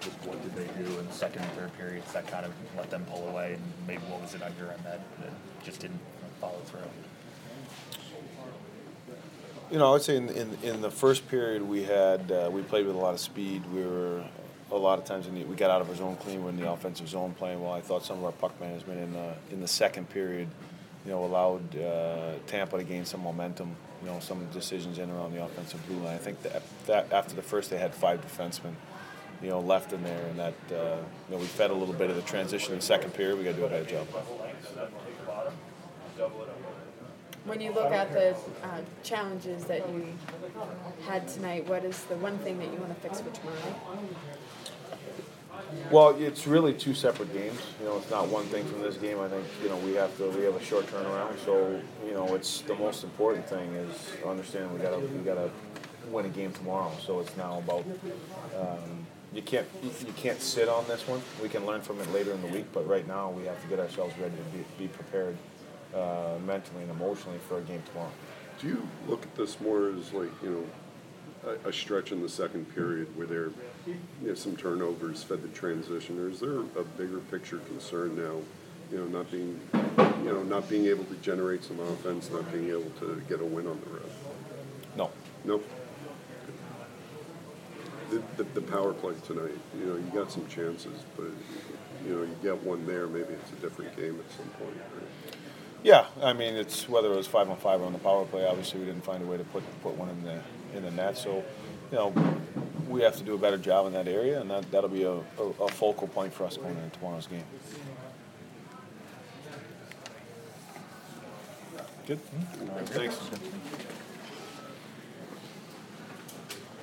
what did they do in the second and third periods that kind of let them pull away, and maybe what was it on your end that just didn't follow through? I would say in the first period we played with a lot of speed. We were a lot of times we got out of our zone clean when the offensive zone playing well. I thought some of our puck management in the second period, allowed Tampa to gain some momentum. Some decisions in around the offensive blue line. I think that after the first they had 5 defensemen, left in there, and that we fed a little bit of the transition in the second period. We got to do a better job. When you look at the challenges that you had tonight, what is the one thing that you want to fix for tomorrow? Well, it's really 2 separate games. It's not one thing from this game. I think we have a short turnaround. So it's the most important thing is understanding we gotta win a game tomorrow. So it's now about you can't sit on this one. We can learn from it later in the week, but right now we have to get ourselves ready to be prepared mentally and emotionally for a game tomorrow. Do you look at this more as like a stretch in the second period where there some turnovers fed the transition, or is there a bigger picture concern now? Not being able to generate some offense, not being able to get a win on the road. No. Nope. The power play tonight, you got some chances, but you get one there, maybe it's a different game at some point, right? Yeah, I mean, it's whether it was 5-on-5 or on the power play. Obviously, we didn't find a way to put one in the net. So, we have to do a better job in that area, and that'll be a focal point for us going into tomorrow's game. Good. All right, Thanks.